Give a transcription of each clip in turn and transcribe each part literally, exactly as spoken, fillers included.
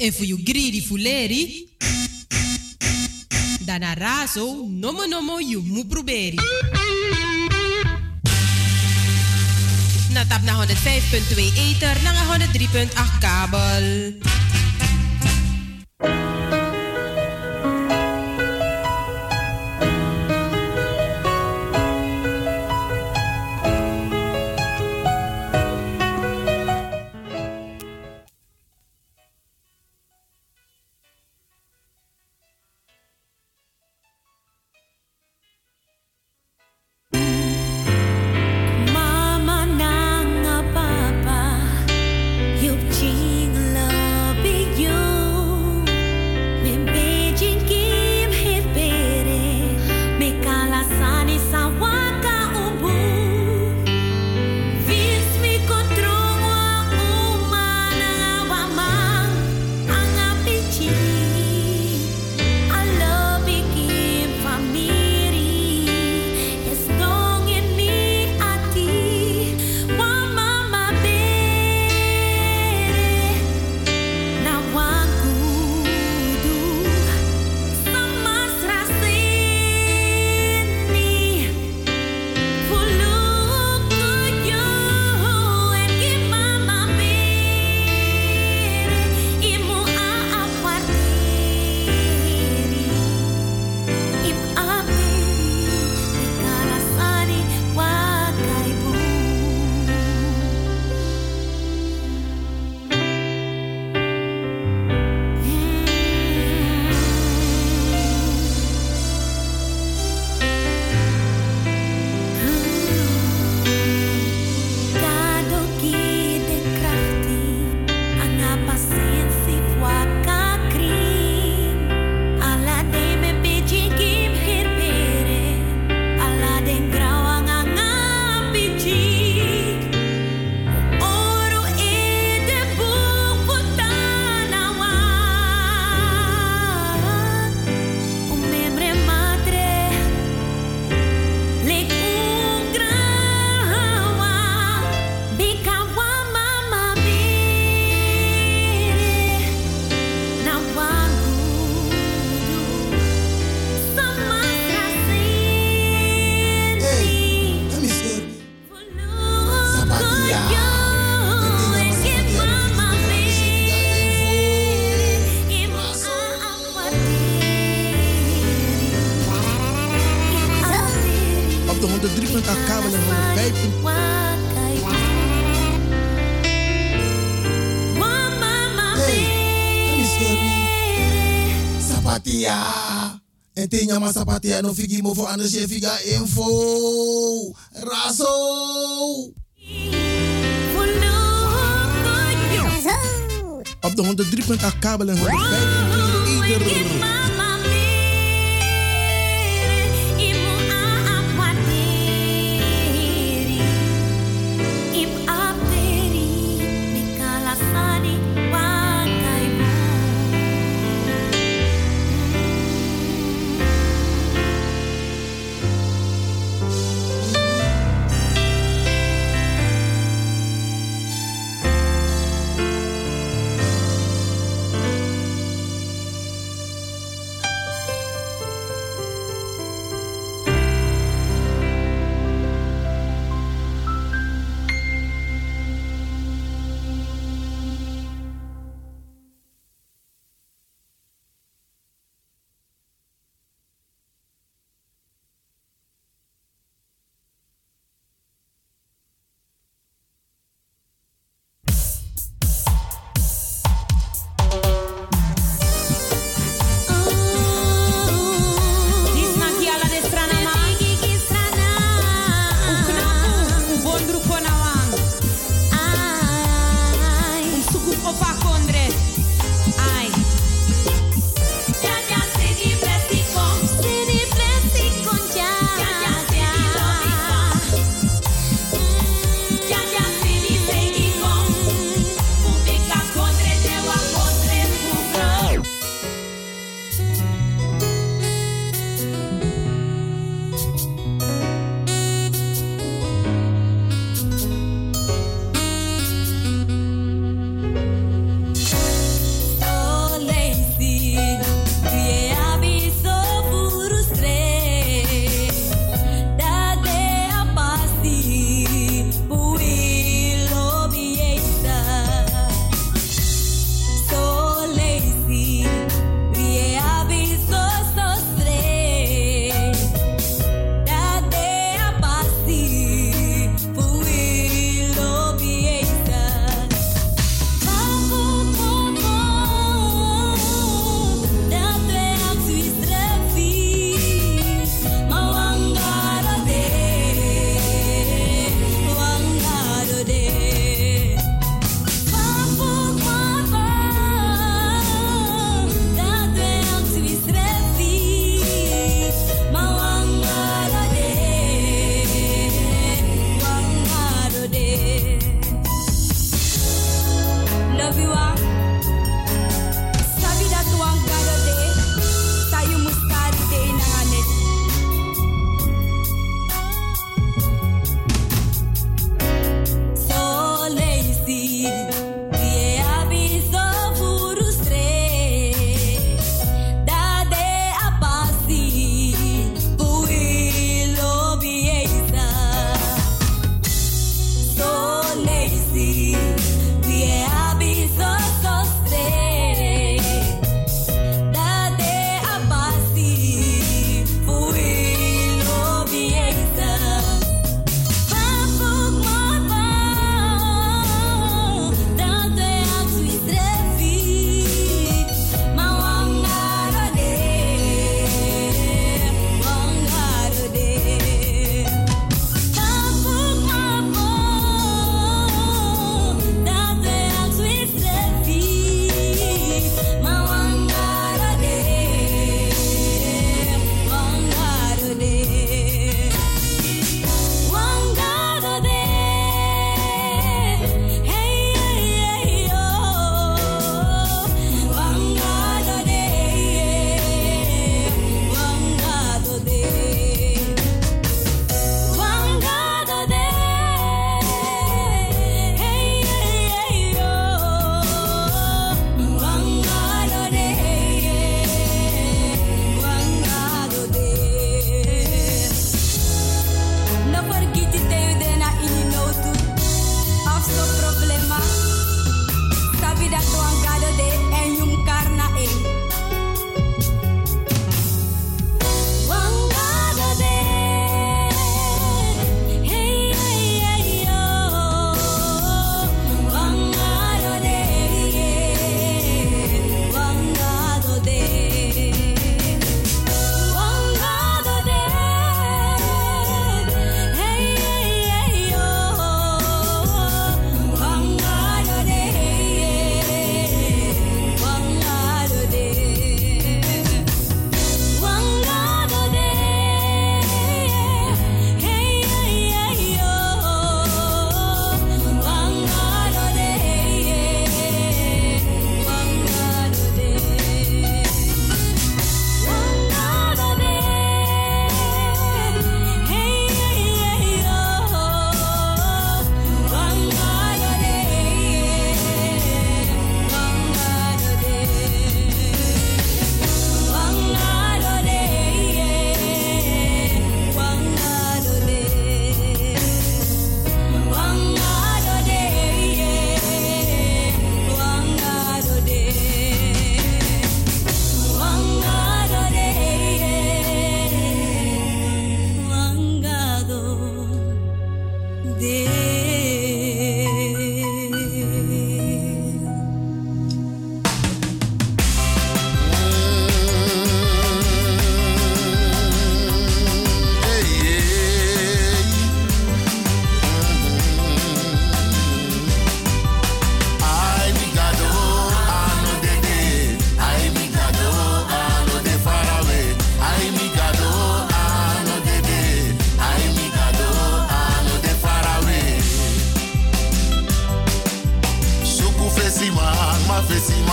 En voor je greedy fuleri, dan razo, nomo nomo, je moet proberen. Na tap naar honderdvijf komma twee ether, naar honderddrie komma acht kabel. Sapatia no figi mo voor anders je figa info. Razo. Op de honderddrie komma acht kabel en honderdvijf ieder.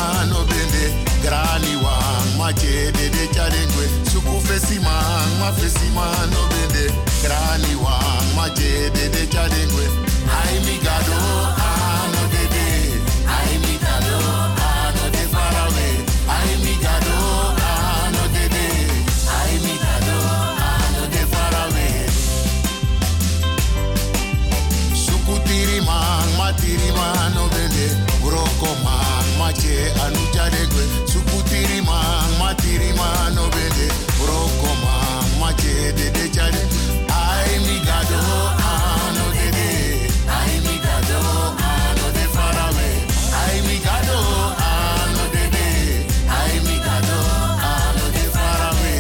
no bende grani wang ma che de de chalengwe suku fesimang ma fesimang no bende grani wang ma che de de chalengwe ai mi gado ano de de ai mi gado ano de farawe ai mi gado ano de de ai mi gado ano de farawe suku tirimang ma tirimang no bende broko mang ma che anu chalengwe suku tirimang ma tirimang no bende broko mang ma che de de chale ai mi gado ano de de ai mi gado ano de farawe ai mi gado ano de de ai mi gado ano de farawe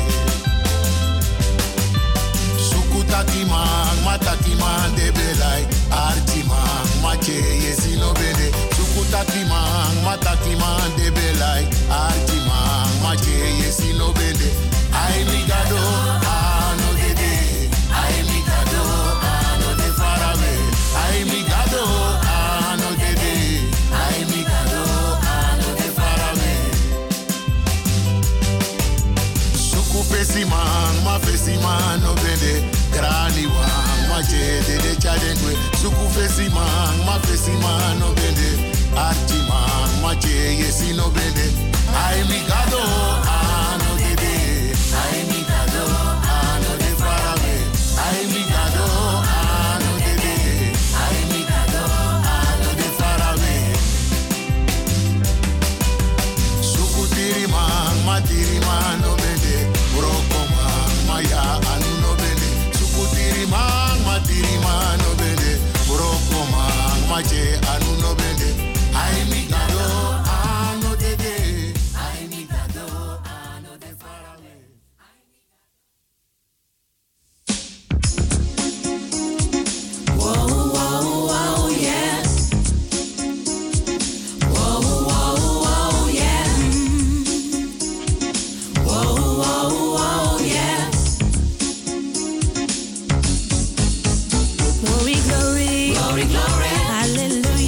suku takimang ma takimang de belai artimang ma che yesi no bende suku takimang ma takimang de belai artimang ma che yesi no bende ai mi gado ano de de ai mi gado ano de farawe ai mi gado ano de de ai mi gado ano de farawe suku fesimang ma fesimang no bende grani wang ma che de de chalengwe suku fesimang ma fesimang no bende artimang ma che yesi no bende ai mi gado ano de de ai mi gado ano de farawe ai mi gado ano de de ai mi gado ano de farawe suku tirimang ma tirimang no bende broko mang ma ya anu no bende suku tirimang ma tirimang no bende broko mang ma che anu no bende ai mi gado ano de de ai mi gado ano de farawe. Glory, glory, glory, glory, hallelujah.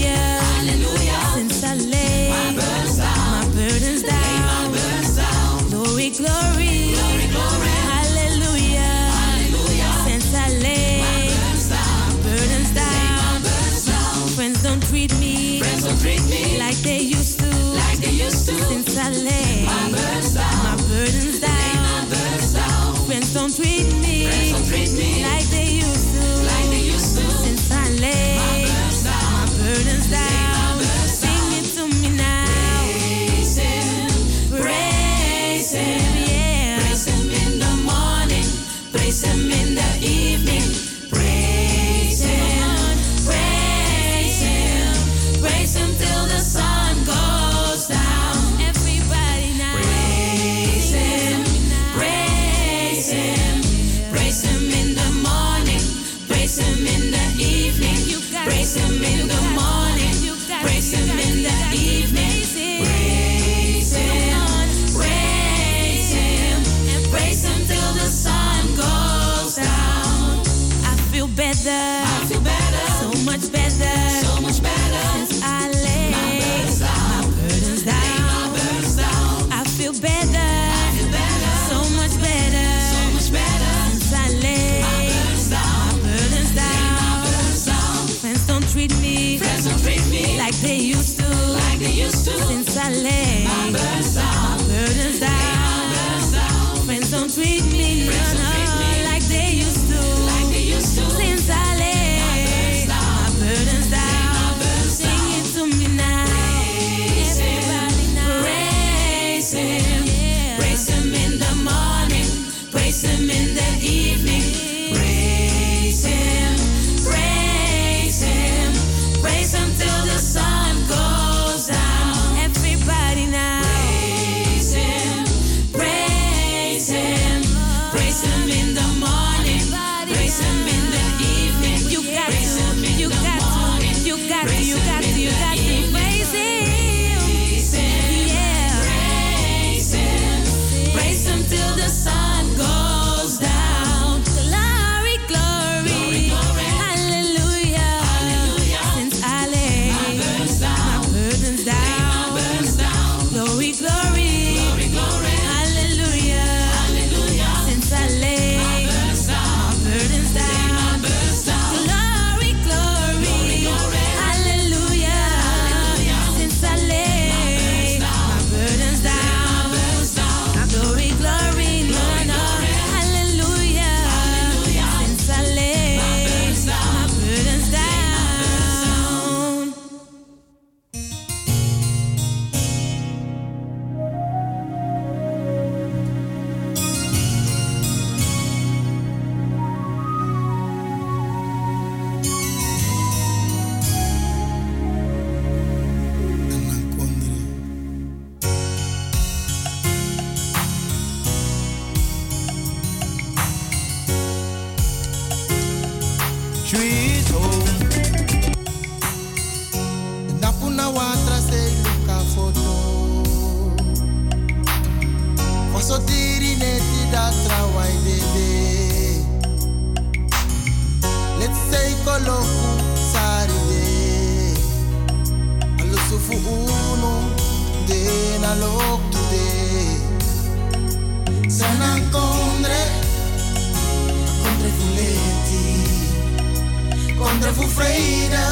look today. Sana kondre, kondre fuleti, kondre fu freida,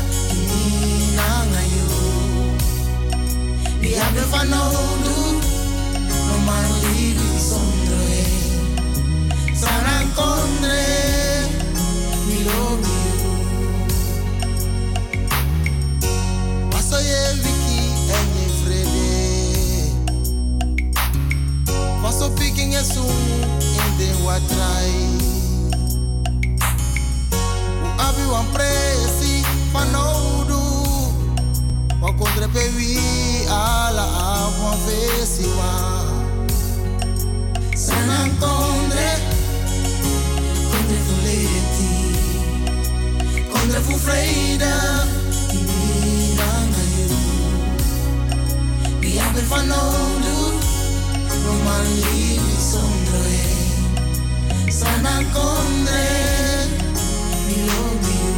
na you. We have the fun no man live sondre. Sana kondre, we love you. Paso ye wiki en ye vrede. Paso picking ye soon in the watrai. Abi wan presi fanodu. Wakondre pe wi ala abwan vesi wa. Sana kondre, kondre fu leti, kondre fu freida, imina na you. We have been fun odu, no man live sondre. Sana kondre, we love you.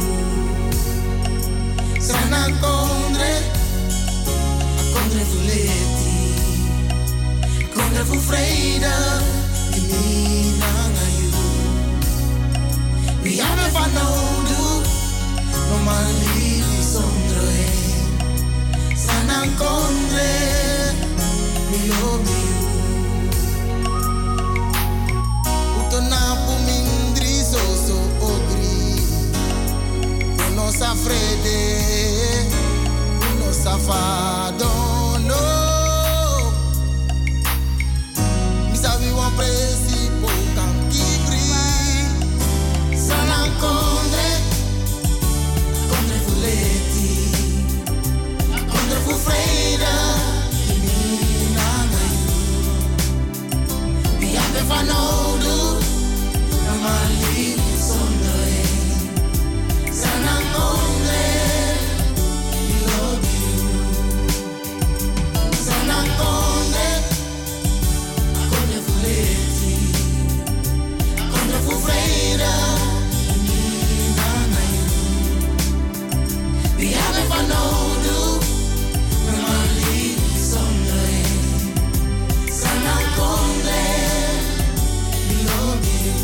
Sana kondre, kondre fu leti, kondre fu freida. We have a fun do no man live sondre. Sana kondre, we love you. Utona pu mindri so so ogri. Uno sa frede, uno sa fado no. Mi sabi wan presi po kan kibri. Sana kondre, kondre fu leti, kondre fu freida, imina na you. We have a fun odu, no man live sondre. Sana kondre, we love you. Sana kondre, kondre fu leti, kondre fu freida. We have a fun odu, no man live sondre. Sana kondre, we love you.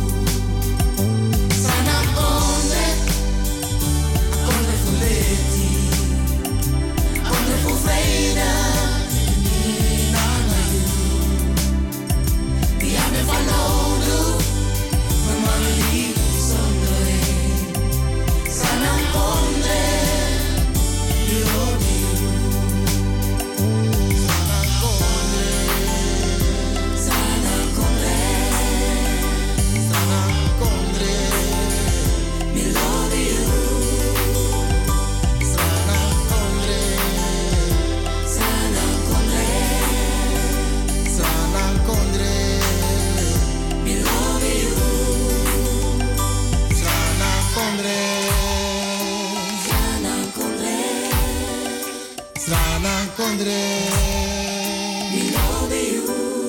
Sana kondre, kondre fu leti, kondre fu freida, imina na you. We have a fun odu, no man live sondre. Sana kondre. Kondre, we love you.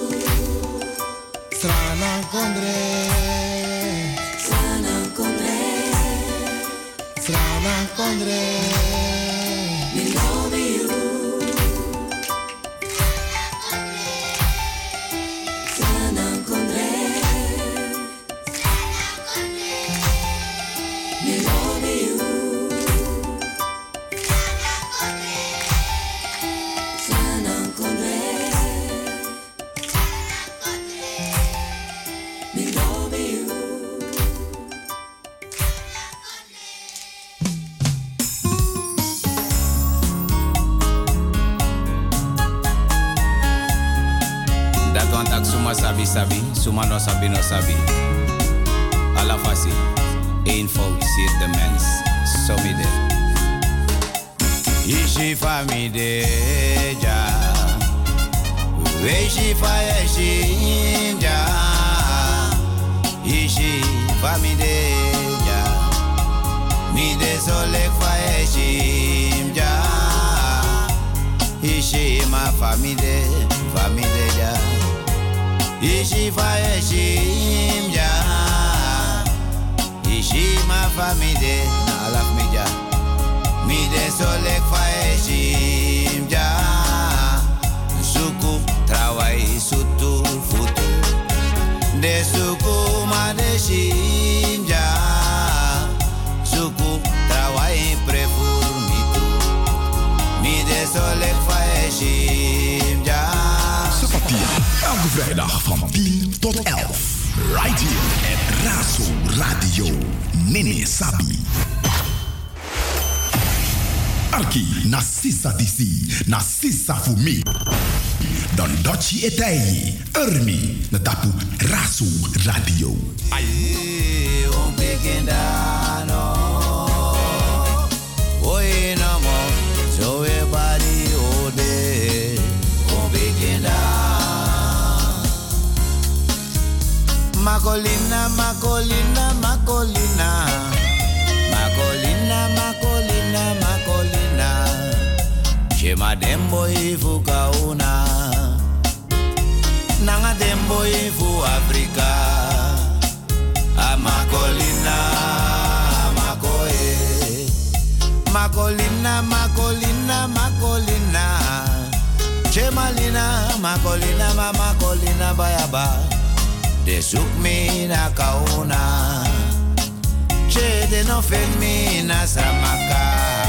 Sana kondre, sana kondre, sana kondre, we love you. Sana kondre, we love you. Sabi sabi, suma no sabi no sabi. Alla fasi, één fout zit de mens, zo midden. Ishi famide ja, weshi fa yeshi ja. Ishi famide ja, mide solek fa yeshi ja. Ishi ma famide, famide ja. Ishi fa yeshim ja, ishi ma famide na alaf mi ja, mi de solek fa yeshim ja, Elke vrijdag van tien tot elf. Right here at Razo Radio. Nene Sabi. Arki na sisa disi, na sisa fumi. Don dochi etai, ermi na tapu Razo Radio. Aye, on bekendano. Oye namo, so everybody ode, on bekenda. Macolina, Macolina, Macolina. Macolina, Macolina, Macolina. Chema dembo ifu kauna. Nanga dembo ifu Afrika. A Macolina, Macoe. Macolina, Macolina, Macolina. Chema lina, Macolina, ma Macolina bayaba. De zoek me na kauna. Che de no fen me na samaka.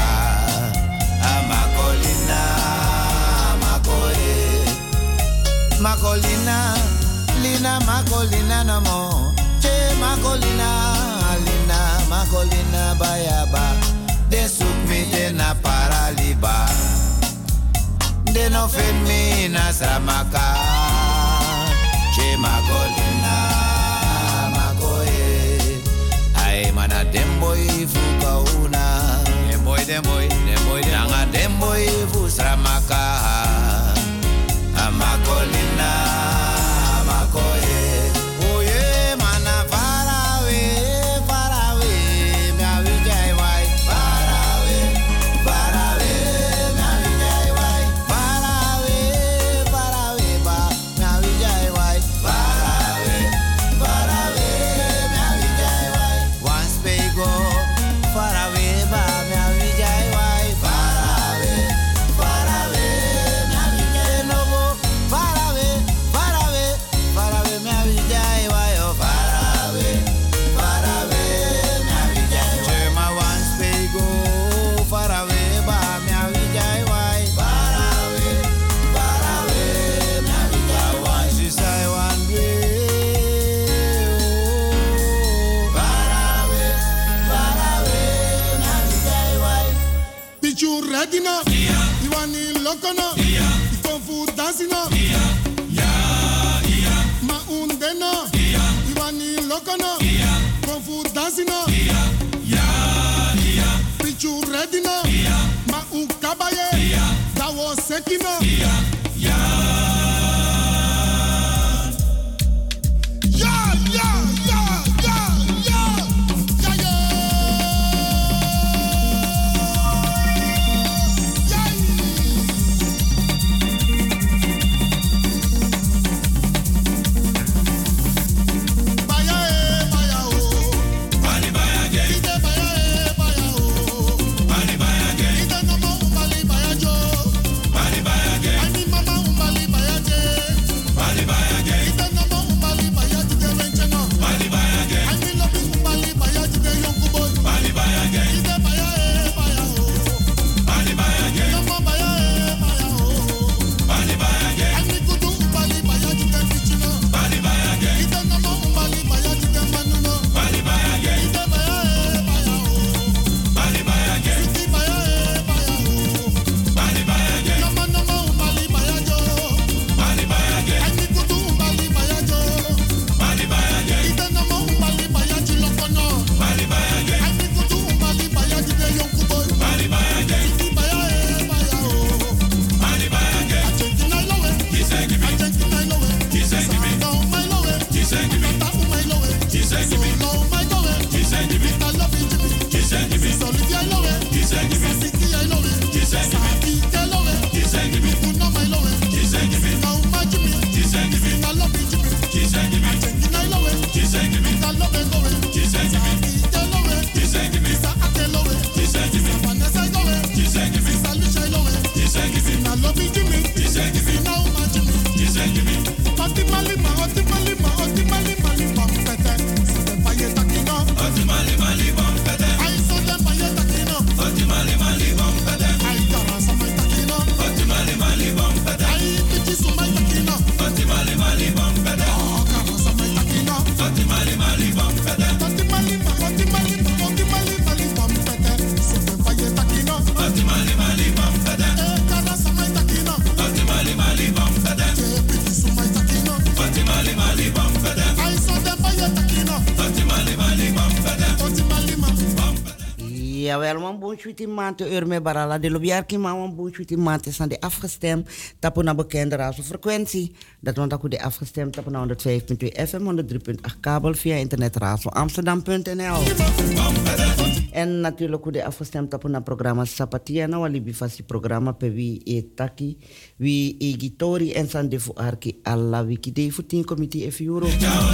Amakolina, makoe. Makolina, lina makolina namo. Che makolina, lina makolina bayaba. De zoek me de na paraliba. De no fen me na samaka. Che makolina, makoe. Ay mana demboy fuka una. Demboy, demboy, demboy, nanga demboy fu sramaka. Amakolina, makoe. Oye mana farawe, farawe, mi awijay wai. Farawe, farawe, mi awijay wai. Farawe, farawe ba, mi awijay wai. Farawe, farawe, mi awijay wai. Once pay go, farawe ba, mi awijay wai. Farawe, farawe, mi awijay no go. Farawe, farawe, farawe, mi awijay wai. Oh farawe, farawe, mi awijay wai. Chema once pay go, farawe ba, mi awijay wai. Farawe, farawe, mi awijay wai. She say one day, oh. Farawe, farawe, mi awijay wai. Pichu ready na, Iwani loko na, Kung Fu dancing na, Ma unde na, Iwani loko na, Kung Fu dancing na, Pichu ready na, Ma ukabaye, Dawo seki na. Yeah, yeah, yeah, yeah, yeah, yeah, yeah. Baya eh, baya oh. Bali baya gay. Ite baya eh, baya oh. Bali baya gay. Ite mama umbali baya jo. Bali baya gay. Ani mama umbali baya jawel, man boenschuit in maand te uur met barala. De lobiarki man man boenschuit in maand is aan de afgestemd. Tapu na bekende radiofrequentie. Dat want ook de afgestemd tapu na honderdvijf komma twee F M, honderddrie komma acht kabel via internet radio amsterdam punt n l. En natuurlijk hoe de afgestemd tapu na programma Sapatia na walibi fasi programma pe wie e taki, wie e gitori en san defu arki alla wiki de fu tien committee F euro.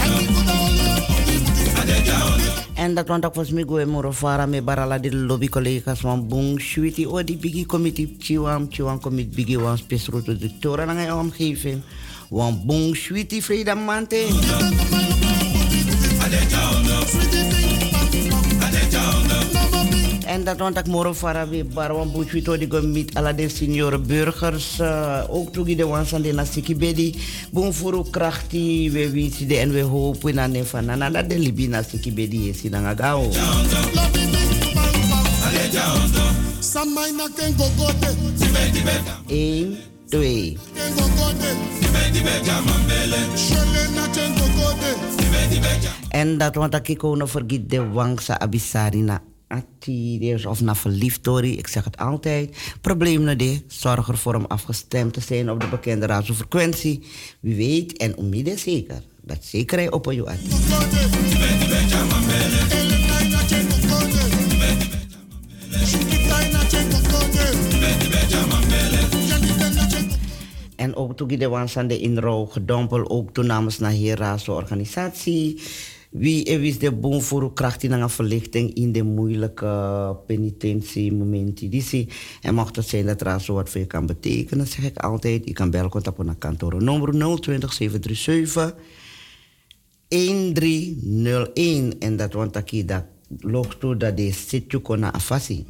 En dat want ook was me goe moro fara me barala de lobby collega's van bong shuiti o di bigi committee chiwam chiwam committee bigi wan spesruto de tora na ngay omgeving wan bong shuiti vreda mante. En dat want ik moro fara we bar wan bong shuito di go meet ala de senior burgers uh, ook toegi de wan san de nasiki bedi bong furu krachti we wisi de en we hoop we na ne van na na de libi nasiki bedi esi na ngao. Eén, twee. En dat want ik kon vergiet de wangsa abisari na attireers of na verliefdori. Ik zeg het altijd. Probleem na de. Zorg ervoor om afgestemd te zijn op de bekende radiofrequentie. Wie weet en umide zeker. Dat zeker hij op je uit. En ook toen de wansande inrouw gedompel, ook toen namens naar Herazo organisatie. Wie is de boom voor kracht in een verlichting in de moeilijke penitentiemomenten. Die en mocht het zijn dat Razo wat voor je kan betekenen, zeg ik altijd. Je kan bellen contact naar kantoor nummer nul twintig zeven drie zeven een drie nul een. En dat want ik dat loopt toe dat de sitje kon afasi.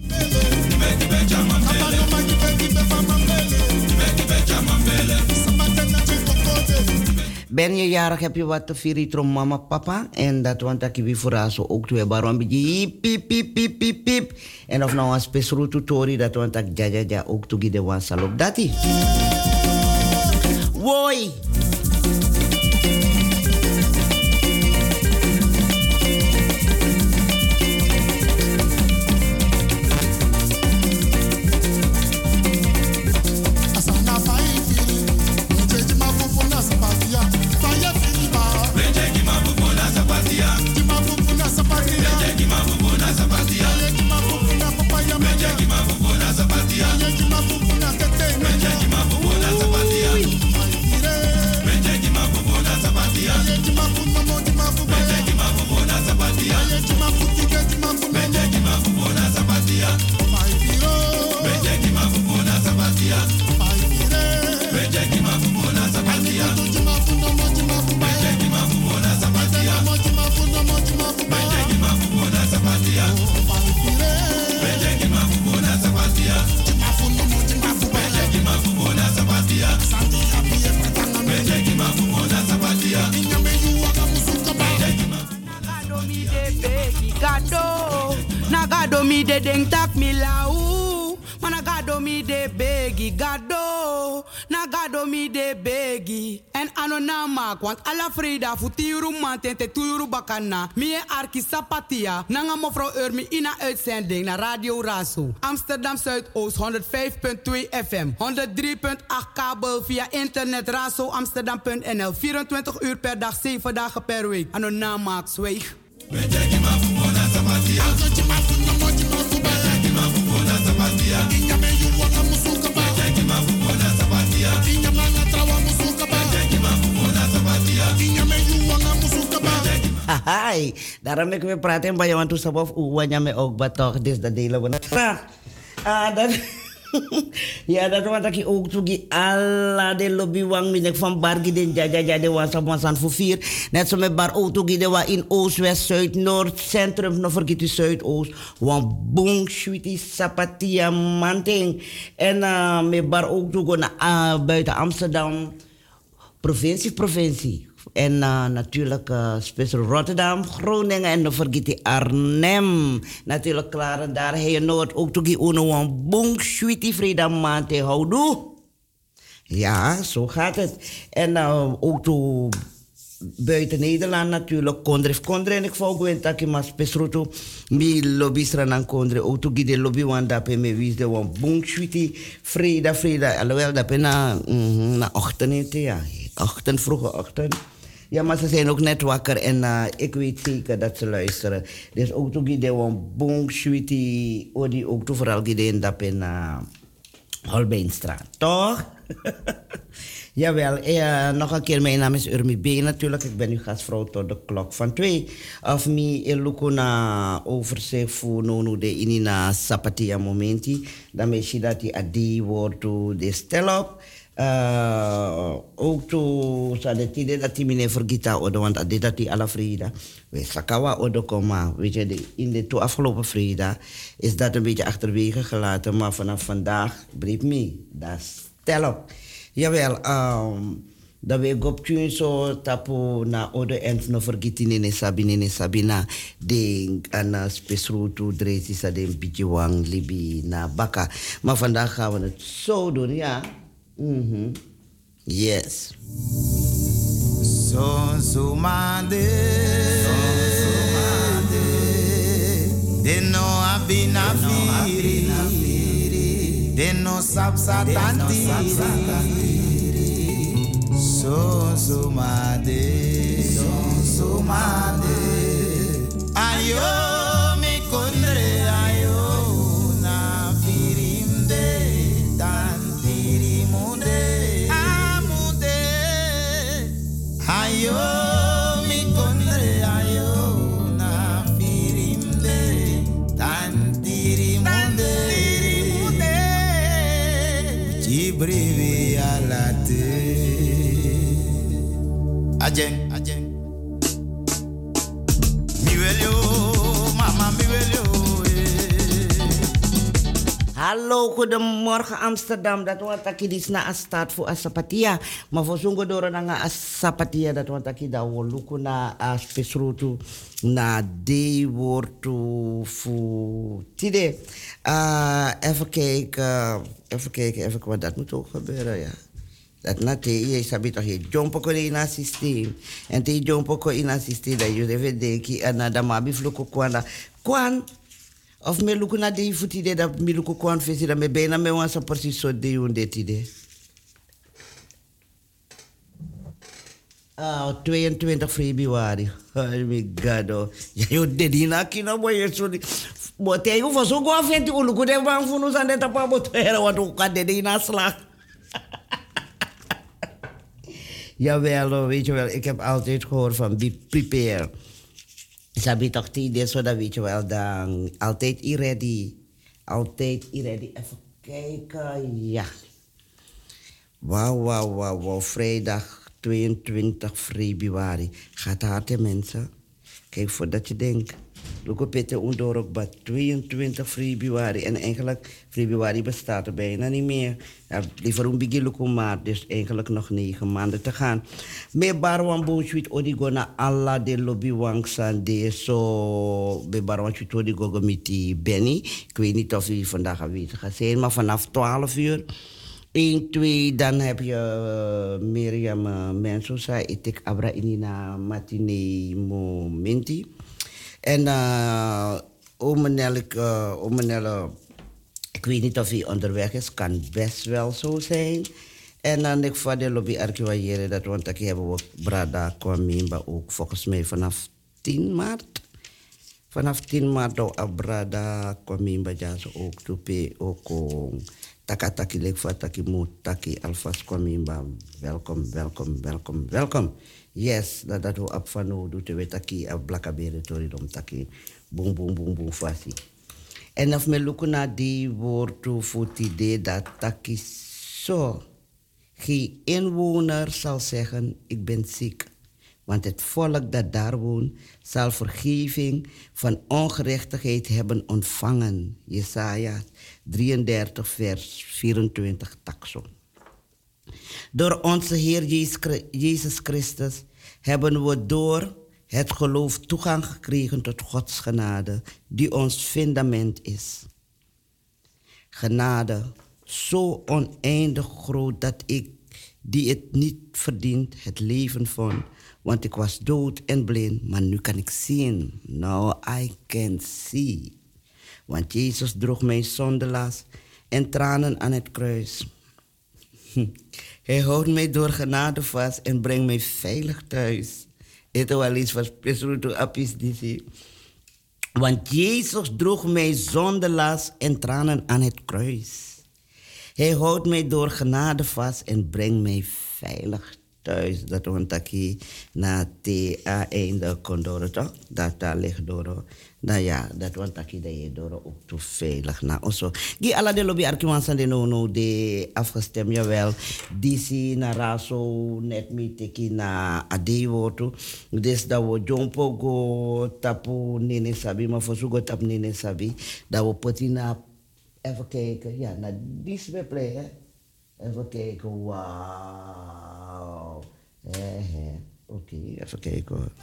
Ben je jarig, heb je wat te vieren from mama, papa. En dat want ik wie voor zo ook twee bar een beetje piep, piep, piep, piep, piep. En of nou een speciale tutorial, dat want ik ja, ja, ja, ook toe de wan salop dati. Woi! Nagado mi de deng tak mi lau, managado mi de begi gado, nagado mi de begi. En anona mak want alla frida futiru mantente tuuru bakana. Mi e arki sapatia, nanga mevrouw Urmi ina uitzending na Radio Razo. Amsterdam Zuidoost honderdvijf komma twee F M, honderddrie komma acht kabel via internet razo amsterdam punt n l. vierentwintig uur per dag, zeven dagen per week. Anona mak zweeg. Hai, daarom ik weer praten bij jou want toen sabaf uwanya me ook batoch dus dat delen we net. Ah, dat ja, dat want ik ook toegi alla de lobby wang minek van bargi den jaja jaja de was op wansan voor vier. Net zo met bar auto gi de wa in Oost, West, Zuid, Noord, Centrum, nog vergeet u Zuidoost. Want boom, sweetie, sapatia, manting. En uh, met bar ook toe naar uh, buiten Amsterdam, provincie, provincie. En uh, natuurlijk uh, speciaal Rotterdam, Groningen en dan vergeet je Arnhem. Natuurlijk klaar en daar heb je Noord ook toe uno een boom, sweetie, vrede maand te houden. Ja, zo gaat het. En uh, ook toe buiten Nederland natuurlijk. Kondre, kondre en ik volg gewoon dat ik maar spesruto mi lobby stranan kondre. Auto gide lobby wan dat pe me wis de wan bong sweetie. Vreda, vreda. Alhoewel dat pe na, mm, na ochtend ja. Ochtend, vroege ochtend. Ja, maar ze zijn ook net wakker en uh, ik weet zeker dat ze luisteren. Dus auto gide wan bong sweetie. Odi ook to vooral gide in dat pe na Holbeenstraat. Toch? Jawel, eh, nog een keer, mijn naam is Urmi B. natuurlijk. Ik ben uw gastvrouw tot de klok van twee. Of mi eluko na overzicht voor nono de inina sapatia momenti. Dan mees je dat die adi wordt de stel op. Uh, ook to sa de tide dat die meneer vergita odo, want adi dat die alla vrida. We sakawa odo koma. Weet je, de, in de to afgelopen vrida is dat een beetje achterwege gelaten. Maar vanaf vandaag, brief me, dat stel op. Jawel, um, dat we goptun zo tapo na ode en no vergeten in sabine in sabina de ana spesrutu dresi sa de bijiwang libi na baka. Maar vandaag gaan we het zo doen, ja. Mhm. Yes. So so mande, so so mande. De no abina firi, de no sapsa tanti. So so mande, so so mande. Ayo mi kondre ayo na firimde dan firimude amude. Ayo mi kondre ayo na firimde dan firimude. Jibrivi alate. Ajeng, ajeng. Mi wil yo, mama, mi wil yo. Hallo, goedemorgen Amsterdam. Dat wordt aki dis na staat voor asapatia. Maar voor zongo door na asapatia dat wordt aki da woluku na aspesrutu na de wortu voor tide. Uh, even kijken, even kijken, even wat dat moet ook gebeuren, ja. Dat na te je sabi toch je jump ook in het systeem en te jump ook in het systeem dat je even denkt en na dat maar biflo kwana kwan of me luku na de futi de dat me luku kwan fesi dat me bijna me wansa precies zo de un de tide. Ah, tweeëntwintig februari. Oh my god. Oh. Ja, yo de dina kina boy so di. Mo te yo fo so go afenti uluku de bang funu san de tapa botera wat ook ka de dina slag. Jawel, weet je wel, ik heb altijd gehoord van be prepared. Sabi toch die zo dat weet je wel, dan altijd ready. Altijd ready. Even kijken, ja. Wauw, wauw, wauw, wauw. Vrijdag tweeëntwintig februari. Gaat hard, hè, mensen. Kijk, voordat je denkt. Luko Pete Undorokba, tweeëntwintig februari. En eigenlijk, februari bestaat er bijna niet meer. Ja, liever een beetje Luko maart, dus eigenlijk nog negen maanden te gaan. Me barwan booswit odigo na alla de lobby wangsan de so. Me barwan chut odigo gomiti Benny. Ik weet niet of u vandaag aanwezig gaat zijn, maar vanaf twaalf uur. één, twee, dan heb je uh, Miriam uh, Menso, zei ik abra inina matinee momenti. En uh, Omenelle, uh, Omenelle, ik weet niet of hij onderweg is, kan best wel zo zijn. En dan ik voor de lobby archivaire dat want ik hebben we Brada Kwamimba ook volgens mij vanaf tien maart. Vanaf tien maart door Brada Kwamimba ja zo ook toepe ook takataki lek voor taki moet taki alvast Kwamimba. Welkom, welkom, welkom, welkom. Yes, dat dat we op van nu doet we taki op blakabere tori dom taki boom boom boom boom fasi. En of me lukken naar die woord voor het idee dat taki zo geen inwoner zal zeggen ik ben ziek, want het volk dat daar woont zal vergeving van ongerechtigheid hebben ontvangen. Jesaja drieëndertig vers vierentwintig takson. Door onze Heer Jezus Christus hebben we door het geloof toegang gekregen tot Gods genade, die ons fundament is. Genade, zo oneindig groot dat ik die het niet verdient, het leven vond. Want ik was dood en blind, maar nu kan ik zien. Now I can see. Want Jezus droeg mijn zondelast en tranen aan het kruis. Hij houdt mij door genade vast en brengt mij veilig thuis. Het is wel iets van Pesruto Apis die. Want Jezus droeg mij zondelast en tranen aan het kruis. Hij houdt mij door genade vast en brengt mij veilig thuis. Dat want ik na te einde kon door toch? Dat daar ligt door. Nou ja, dat want ik dat je door ook te veilig na osso. Die alle de lobby arkimansan de no no de afgestemd jawel. Die si na raso net mi teki na adewo to. Dus dat we jompo go tapu nene sabi, maar voor zo go tap nene sabi. Dat we poti na even kijken. Ja, naar die play hè. Even kijken. Wauw. Eh, eh. Oké, okay, even kijken hoor.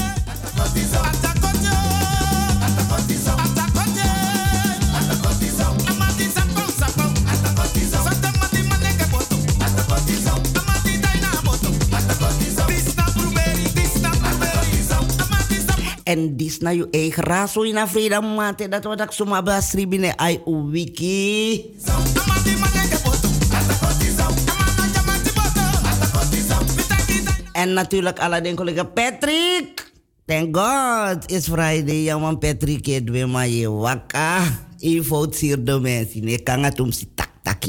En dis na je eigen raso in Afrika mate dat wat ik zo maar basri binnen ai wiki. En natuurlijk alle den collega Patrick. Thank God, it's Friday. Ja man Patrick het weer maar je waka. Je fout sier de mensen. Nee, kan het om si tak taki.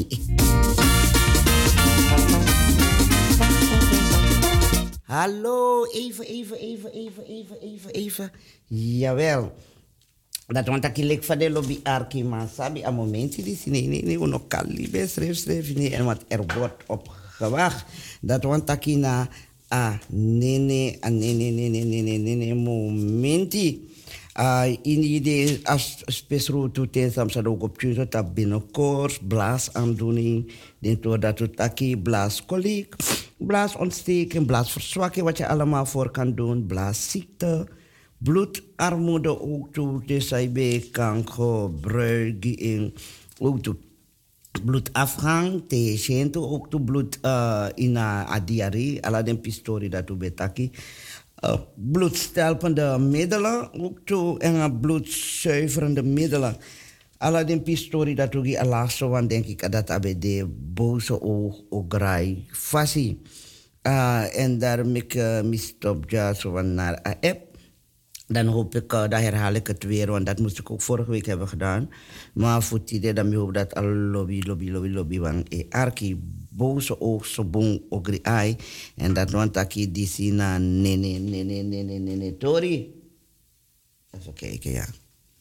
Hallo, even, even, even, even, even, even, even. Jawel. Dat want ik lek van de lobby arki, maar sabi a momenti die nee, nee, nee, nog kalibe schrijf, schrijf, nee, en wat er wordt op gewacht. Dat want ik na ah, nee, nee, ah, nee, nee, nee, nee, nee, nee, nee, nee, momenti. Ah, in die idee als spesro toe tensam sa ook op tjus dat binnenkort blaasaandoening, denk door dat het aki blaaskoliek, blaasontsteking, blaasverzwakking, wat je allemaal voor kan doen, blaasziekte, bloedarmoede ook toe, dus hij bij kanker, bruiging, ook toe bloedafgang, tegen ook toe bloed uh, in a diarree, alla den pistori dat toe betaki. Uh, bloedstelpende middelen, ook toe en bloedzuiverende middelen. Alla den pistori dat toe die alasso, want denk ik dat abe de boze oog ograi fasi. Uh, en daarom ik uh, mistop ja zo van naar a app. Dan hoop ik, uh, dan herhaal ik het weer, want dat moest ik ook vorige week hebben gedaan. Maar voor het idee, dan hoop dat al lobby, lobby, lobby, lobby, want e arki boze oog zo boom ogri ai. En dat want ik die zie na nee, nee, nee, nee, nee, nee, nee, nee, tori. Even kijken, ja.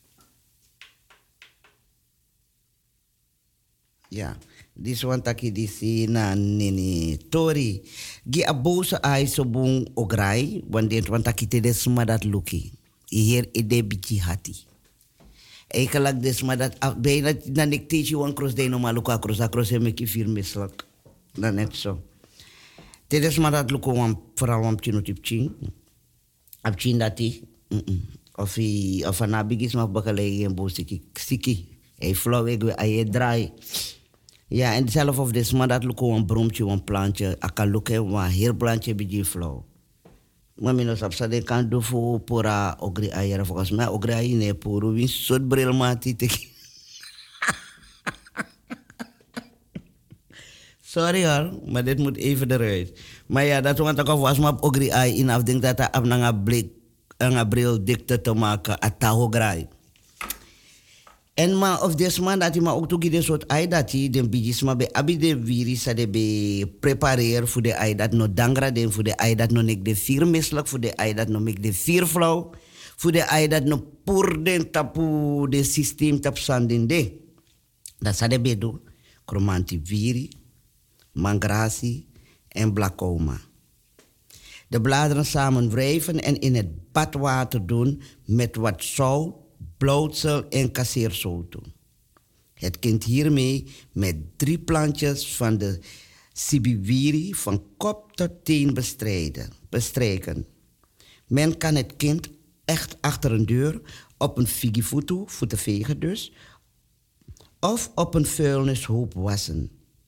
Ja, dit want ik die zie na nee, nee, tori. Gi a boze ai zo boom ograi, want dit want ik te desma dat luki. Hier ide bichi hati. Eigenlijk dus maar dat bijna dan ik teach you een cross de no maluka cross across hem ik vier misluk. Dan net zo. Dit is maar dat luko wan vooral wan tino tip chin. Ab chin dati. Of i of na bigis ma bakale en bosiki siki. Hij flow ik hij draai. Ja, en zelf of dus maar dat luko wan bromtje wan plantje akaluke wan heel plantje bigi flow. Mami no sapsa de kan do fu pora ogri ayera volgens mij ogri ay ne poro win soort bril mati te. Sorry hoor, maar dit moet even eruit. Maar ja, dat want ik was maar ogri ay in afding dat hij af na blik een bril dikte te maken ataho grai. En maar of des man dat hij maar ook toegi de soort ai dat hij den bijis maar bij abi de virus dat hij be prepareer voor de ai dat no dangra den voor de ai dat no nek de vier mislukt voor de ai dat no mek de vier flow voor de ai dat no pur den tapu de systeem tap sandin de. Dat sa de bedo kromanti viri, mangrasi en blakoma. De bladeren samen wrijven en in het badwater doen met wat zout, blauwsel en kasseerzout. Het kind hiermee met drie plantjes van de sibiviri van kop tot teen bestrijden, bestrijken. Men kan het kind echt achter een deur op een figifutu, voeten vegen dus, of op een vuilnishoop wassen.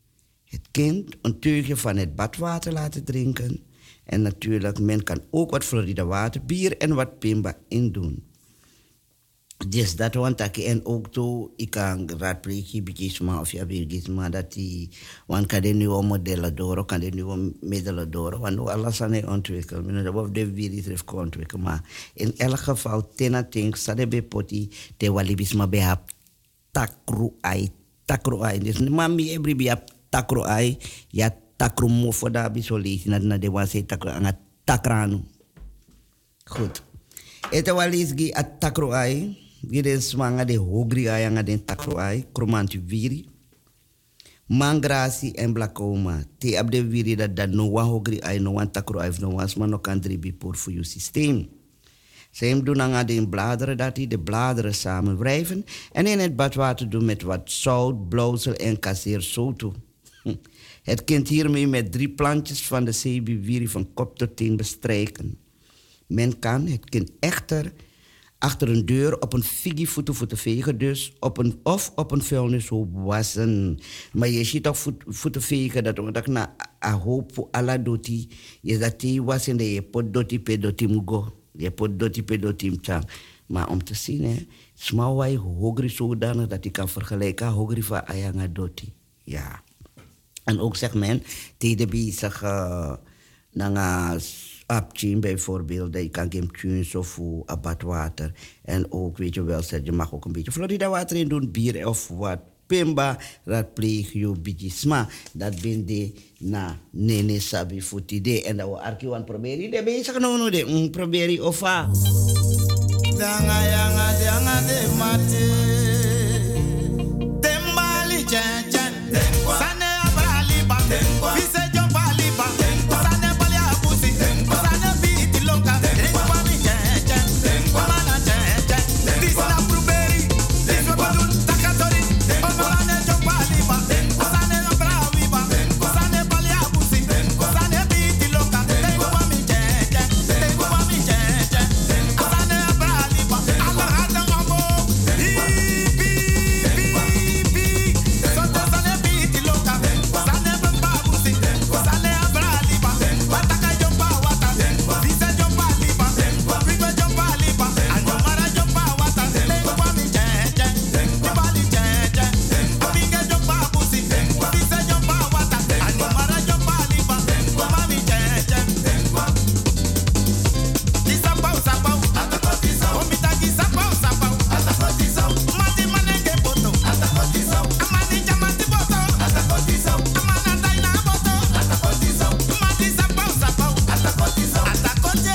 het kind een teugje van het badwater laten drinken. En natuurlijk, men kan ook wat Florida water, bier en wat pimba in doen. Dus dat want ik en ook toe, ik kan raadplegen bijvoorbeeld of ja bijvoorbeeld dat die, want kan de nieuwe modellen door, kan de nieuwe middelen door, want nu alles aan het ontwikkelen, men dat wordt de virus heeft ontwikkelen, maar in elk geval tena things, dat de poti te walibis maar bij hap takru ai, takru ai, dus mami every bij hap takru ai, ja takru mo voor daar bisolisi, na de wanse takru anga takranu. Goed. Ete walisgi at takru ai. Giden smanga de hogri ayanga den takro ay kromanti viri mangrasi en blakoma te abde viri dat dat no wa hogri ay no wan takro ay no was man no kan dribi por voor je systeem. Ze doen aan de bladeren dat die de bladeren samen wrijven en in het badwater doen met wat zout, blauwsel en kaseerzout. Het kind hiermee met drie plantjes van de zeebiviri van kop tot teen bestrijken. Men kan het kind echter achter een deur op een figievoeten voeten vegen, dus op een, of op een vuilnishoop wassen. Maar je ziet toch voet, voeten vegen, dat omdat ik na een hoop voor alle doti, je dat die wassen, dat je pot doti pe doti mugo, je pot doti pe doti mchang. Maar om te zien, hè, smawai hogri zodanig dat je kan vergelijken, hogri van ayanga doti. Ja. En ook zegt men, tegen bezig, uh, na Abtien bijvoorbeeld, dat je kan geen tunes of badwater. En ook, weet je wel, je mag ook een beetje Florida water in doen, bier of wat. Pimba, raadpleeg je bijisma. Dat ben je na nene sabi futide. En dat we arkiwan proberen. Dat ben je zeggen, no, no, probeer je of a. Danga yanga danga de mate. Tembali chen chen. Sane abrali ba. Vise jopali ba. Sane bali abusi. Sane biti longa. Tembali chen chen. Wamana chen chen. This na blueberry. This na badun takatori. Omolane jopali ba. Sane abrali ba. Sane bali abusi. Sane biti longa. Tembali chen chen. Tembali chen chen. Sane abrali ba. Allah hada amo. Bi bi bi bi. Soto sane biti longa. Sane babusi. Sane abrali ba. Wataka jompa wata. Visa jompa liba. Rigo jompa liba. Anjomara jompa wata. Tembali chen chen. Tembali chen chen. Abinga jompa busi. Visa jompa wata. Anjomara jompa liba. Tembali chen chen. Tisapau sapau. Omita kisapau sapau. Mati manenge boto. Amani jamati boto. Amana daina boto. Mati sapau sapau. Atakote. Atakote.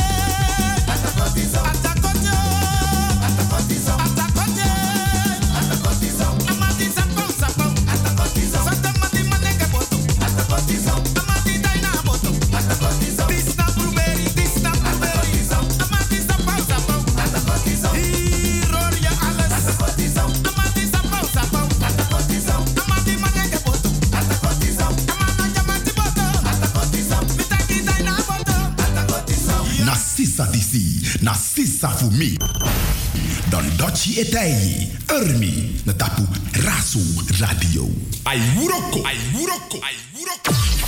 Atakote. Amati sapau sapau. Santa mati manenge boto. Amati daina boto. Disna blueberry. Disna blueberry. Amati sapau sapau. Hiror ya alles. Amati sapau sapau. Amati manenge boto. Amana jamati boto. Mitaki daina boto. Na sisa disi, na sisa fumi. Don dochi etai, ermi, na tapu rasu radio. Ai wuroko, ai wuroko, ai wuroko.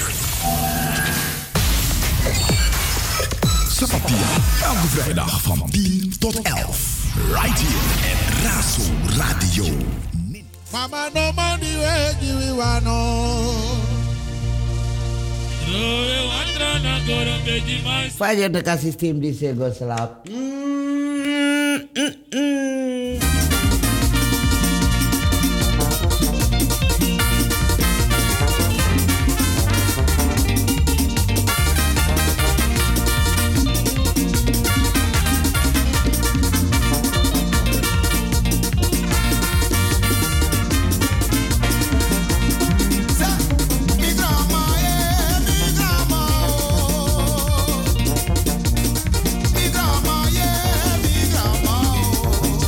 Sapatia, elke vrijdag van tien tot elf. Right here at Rasu Radio. Mama no mani we jiwi wano. Faz de cá sistema de seguro lá. Mm, mm, mm. Mi drama eh, mi drama oh. Mi drama yeah, mi drama oh.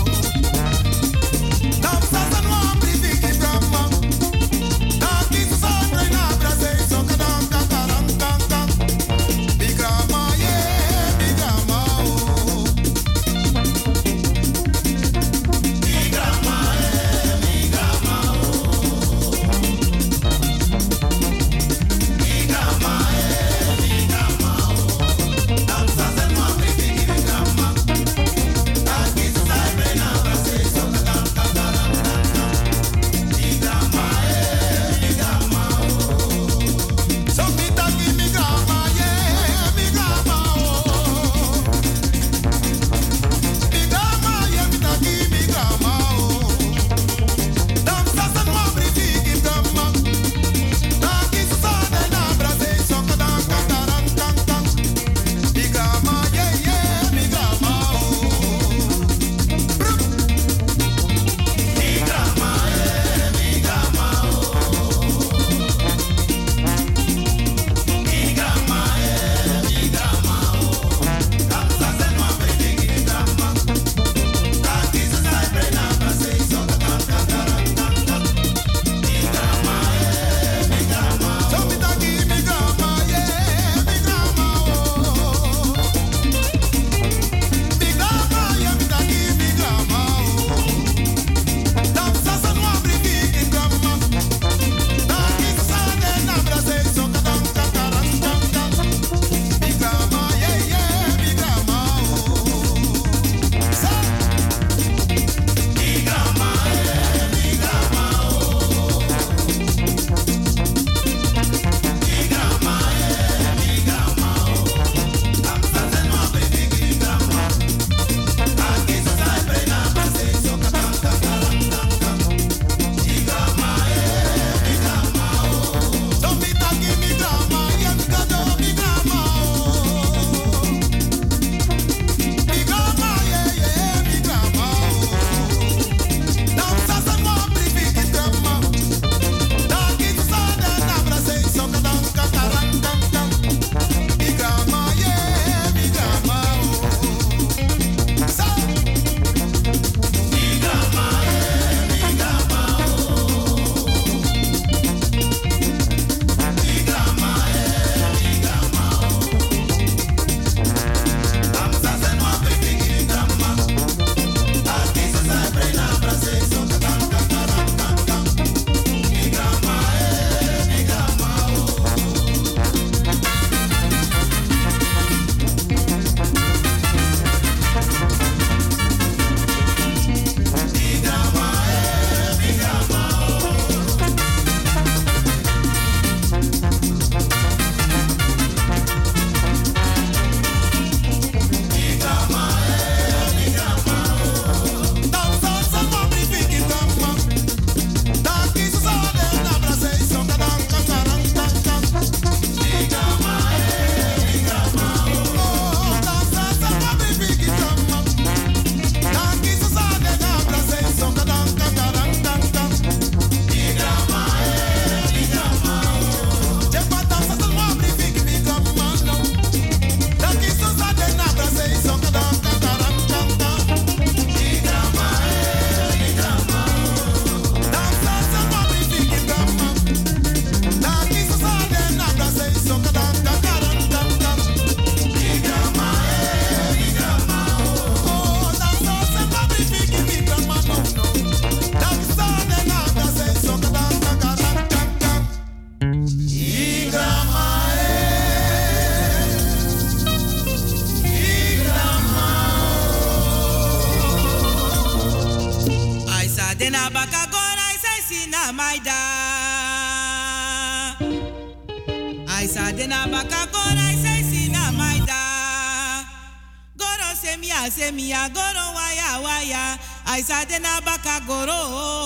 semia semia goro waya waya. I sa de na baka goro.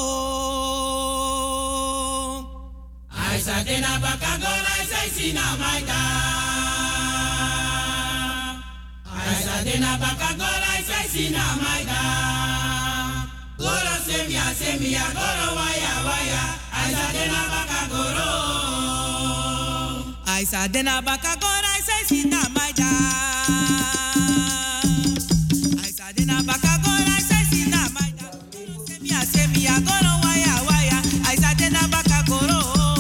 I sa de na baka goro. I say sina maida. I sa de na baka goro. I say sina maida. Goro semia semia goro waya waya. I sa de na baka goro. I sa de na baka goro. I say sina maida. I sa de na baka goro. I say sina maida. Semia semia goro waya waya. I sa de na baka goro.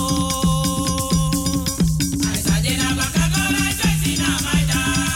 I sa de na baka goro. I say sina maida.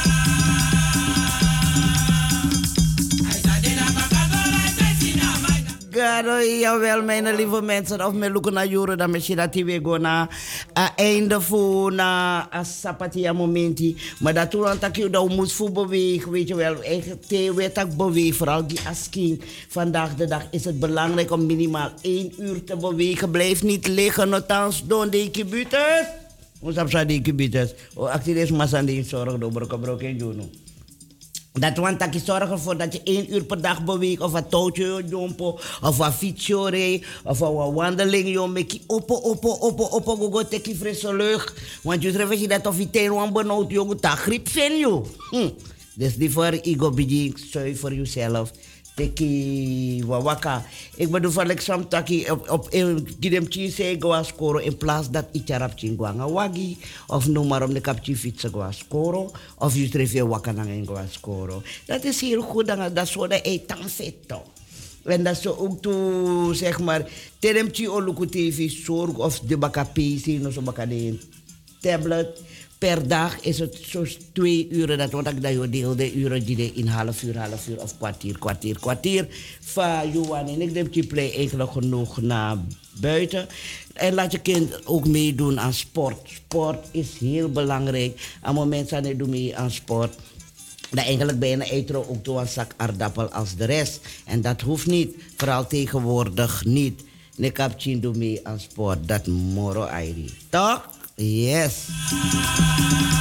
I sa de na baka goro. I say sina maida. Garo, jawel, mijn lieve mensen. Of me lukken naar jure, dan misschien dat we gaan naar het einde voor na een sapatia momenti. Maar dat toen aan dat je dat moet voor bewegen, weet je wel. Echt, te weet dat bewegen, vooral die asking. Vandaag de dag is het belangrijk om minimaal één uur te bewegen. Blijf niet liggen, notans, doen de incubators. Hoe zou je de incubators? Oh, actief maar aan die zorg, door brokken brokken doen. Dat want dat je zorgt ervoor dat je één uur per dag beweegt, of een touwtje jompo, of een fietsje of een wandeling jompo, opo, opo, opo, opo, go go teki frisse lucht. Want je treft je dat of je teen wan benoot, jongen, dat griep vind je. Hm. Dus die voor ego bedien, zorg voor jezelf. Teki wawaka. Ik bedoel van ik sam taki op op gidem chi se go scoren in plaats dat ik charap chingwanga wagi of noem maar om de kapchi fietsen go scoren of je tref je waka nang go scoren. Dat is heel goed dan dat zo de etan fetto. En dat zo ook toe zeg maar terem chi oluku T V zorg of de baka P C no so baka de tablet. Per dag is het zo'n twee uren. Dat want ik dat je deel de uren die in half uur, half uur of kwartier, kwartier, kwartier. Van Johan en ik denk je play eigenlijk genoeg naar buiten. En laat je kind ook meedoen aan sport. Sport is heel belangrijk. Op het moment dat je doet mee aan sport. Dat eigenlijk bijna eitro ook door een zak aardappel als de rest. En dat hoeft niet. Vooral tegenwoordig niet. Ik heb je doet mee aan sport. Dat moro airi. Toch? Yes.